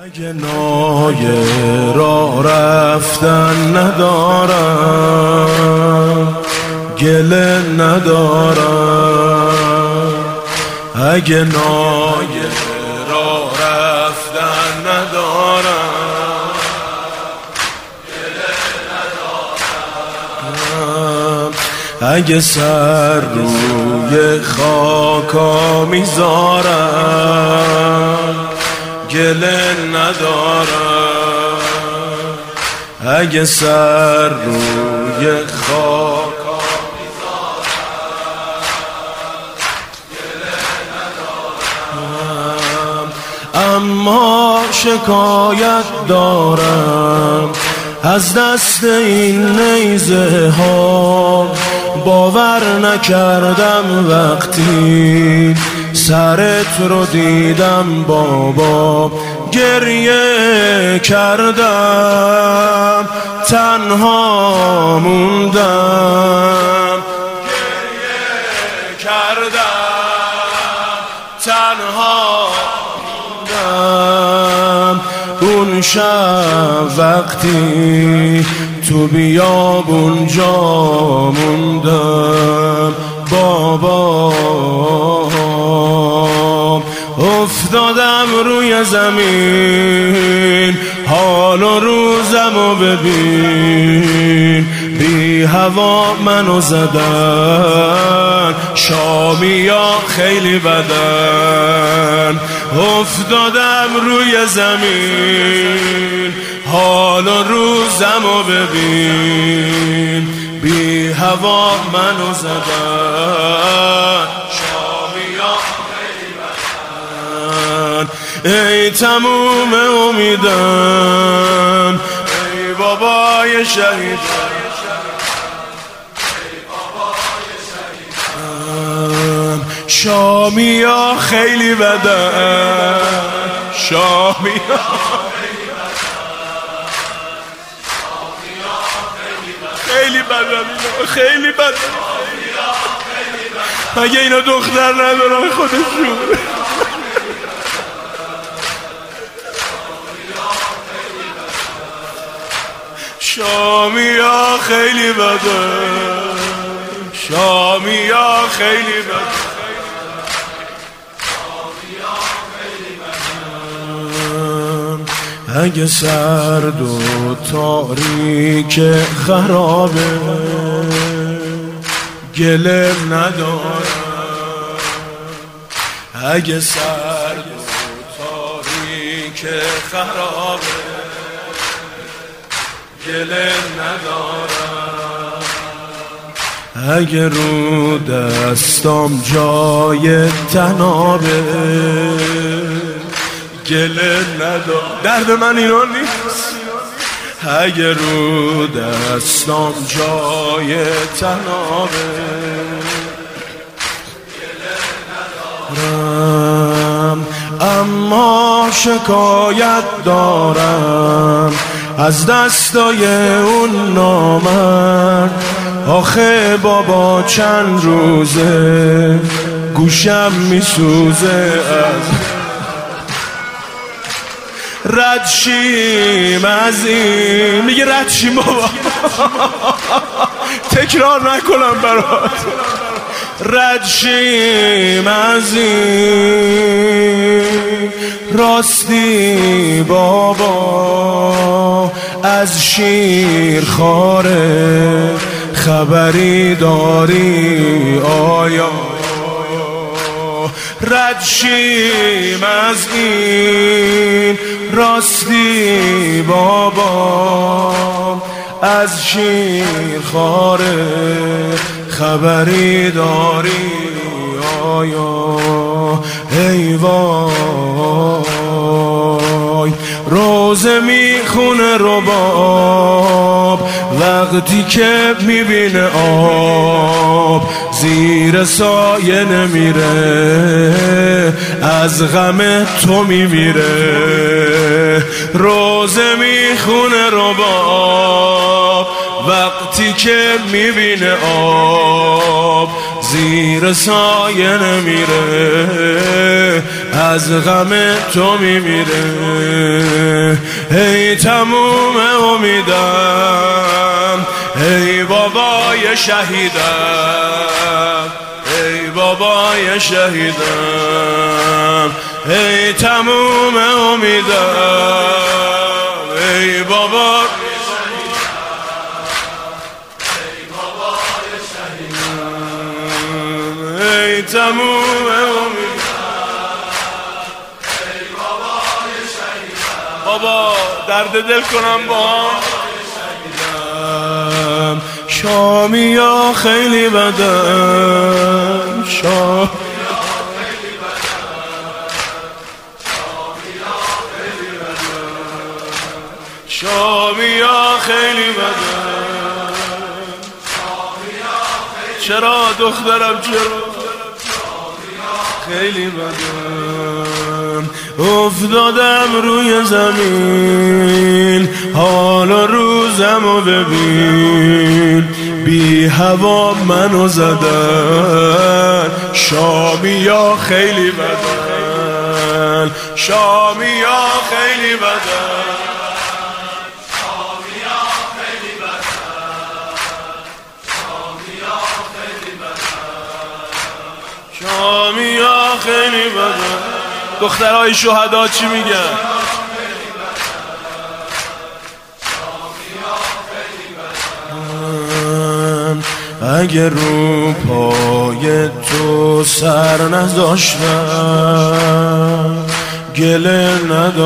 اگه نایه را رفتن ندارم، گله ندارم. اگه نایه را رفتن ندارم، گله ندارم. اگه سر روی خاکا میذارم، گله ندارم. اگه سر روی خاکا میذارم، گله ندارم. اما شکایت دارم از دست این نیزه ها. باور نکردم وقتی سرت رو دیدم بابا. گریه کردم تنها موندم، گریه کردم تنها موندم. اون شب وقتی تو بیابون جا موندم بابا، افتادم روی زمین. حال و روزمو ببین، بی هوا منو زدن، شامیا خیلی بدن. افتادم روی زمین، حال و روزمو ببین، بی هوا منو زدن، شامیا خیلی بدن. ای تموم امیدم، ای بابای شهید، شامیا خیلی بدن، شامیا خیلی بدن، خیلی بدن. مگه اینا دختر ندارن خودشون؟ شامیا خیلی بدن، شامیا خیلی بدن. اگه سرد و تاریک خرابه، گله ندارم. اگه سرد و تاریک خرابه، گله ندارم. اگه رو دستام جای تنابه، گله ندارم. درد من اینا نیست. اگه رو دستام جای تنابه، گله ندارم. اما شکایت دارم از دستای اون نامرد. آخه بابا چند روزه گوشم میسوزه از رد شیم از این. میگه رد شیم بابا، تکرار نکنم برات. رد شیم از این راستی بابا، از شیر خاره خبری داری آیا؟ رد شیم از این راستی بابا، از شیر خاره خبری داری آیا؟ ای وای روزه میخونه رباب وقتی که میبینه آب زیر سایه نمیره، از غم تو میمیره. روزه میخونه رباب وقتی که میبینه آب زیر سایه نمیره، از غم تو میمیره. تموم امیدم، ای بابای شهیدم، ای بابای شهیدم، ای تموم امیدم، ای بابا ای تموم امید، ای بابای شهیدم. بابا درد دل کنم با هم، شامیا خیلی بدم، شامیا خیلی بدم، شامیا خیلی بدم. چرا دخترم چرا خیلی بدم، افتادم روی زمین، حال و روزمو ببین، بی هوا منو زدن، شامیا خیلی بدن، شامیا خیلی بدن، شامیا خیلی بدن. دخترای شهدا چی میگن؟ اگه رو پای تو سر نذاشتم گله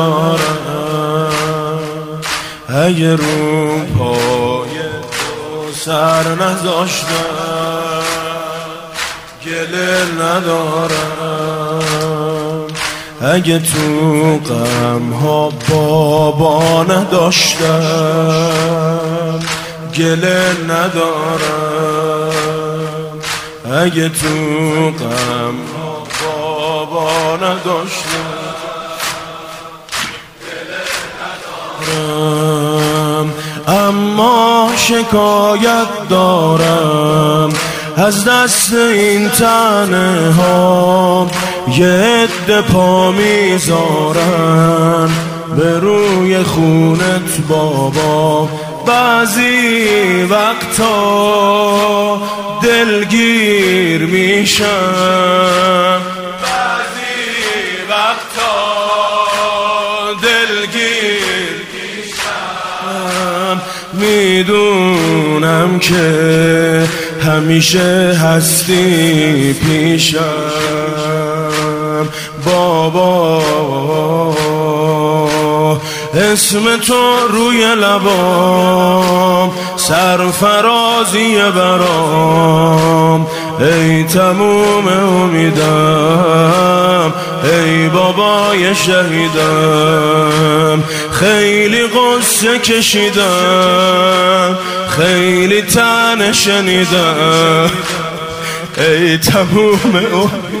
ندارم، اگه رو پای تو سر نذاشتم گله ندارم، اگه تو غم ها بابا نداشتم گله ندارم، اگه تو غم ها بابا نداشتم گله ندارم. اما شکایت دارم از دست این تنه ها، یه عده پا میذارن به روی خونت بابا، بعضی وقتا دلگیر میشم، بعضی وقتا دلگیر میشم، میدونم که همیشه هستی پیشم بابا، اسم تو روی لبام سرفرازی برام، ای تموم امیدم، ای بابای شهیدم، خیلی قصه کشیدم، خیلی تنه شنیدم، ای تموم امیدم،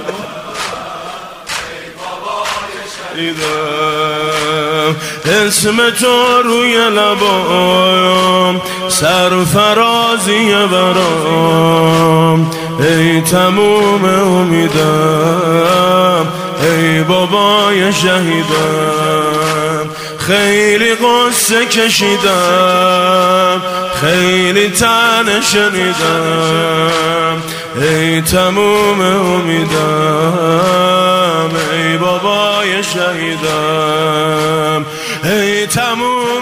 اسم تو روی لبام سرفرازی برام، ای تموم امیدم، ای بابای شهیدم، خیلی قصه کشیدم، خیلی تنه شنیدم، ای تموم امیدم، ای بابای شهیدم، ای تموم